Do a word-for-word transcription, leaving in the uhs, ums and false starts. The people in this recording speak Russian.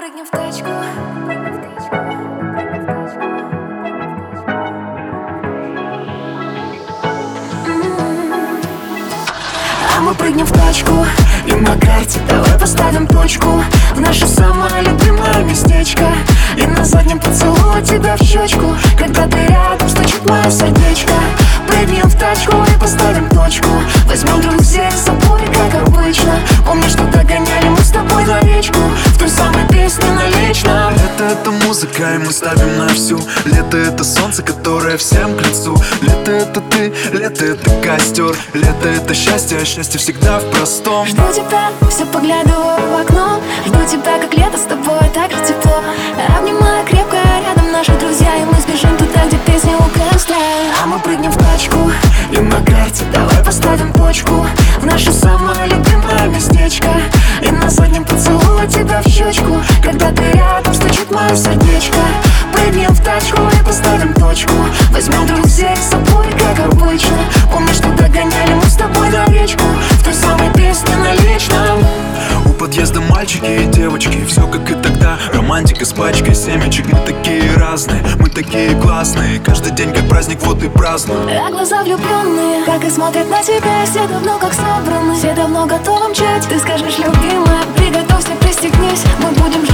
прыгнем в тачку. А мы прыгнем в тачку, и на карте давай поставим точку в наше самое любимое местечко. И на заднем поцелую тебя в щечку, когда ты рядом, стучит мое сердечко. Прыгнем в тачку и поставим точку, возьмем друзей с собой, как обычно. Помнишь, что догоняли мы с тобой на речку, в той самой песне на личном. Лето — это музыка, и мы ставим на всю. Лето — это солнце, которое всем к лицу. Лето — это ты, лето — это костер. Лето — это счастье, а счастье всегда в простом. Жду тебя, все поглядываю в окно. Жду тебя, как лето, с тобой так же тепло. Обнимаю крепко, рядом наши друзья, и мы сбежим туда, где песни у костра. А мы прыгнем в тачку, и на карте давай поставим точку в наше самое любимое местечко. И на заднем поцелую тебя в щечку, когда ты рядом, стучит мое сердечко. Прыгнем в тачку и поставим точку, возьмем друзей с собой, как обычно. Помнишь, что догоняли мы с тобой на речку, в той самой песне на личном. У подъезда мальчики и девочки, все как и тогда. Романтика с пачкой семечек, мы такие разные, мы такие классные. Каждый день как праздник, вот и празднуем. А глаза влюбленные, как и смотрят на тебя. Все давно как собраны, все давно готовы мчать. Ты скажешь, любимая, приготовься, пристегнись, мы будем жить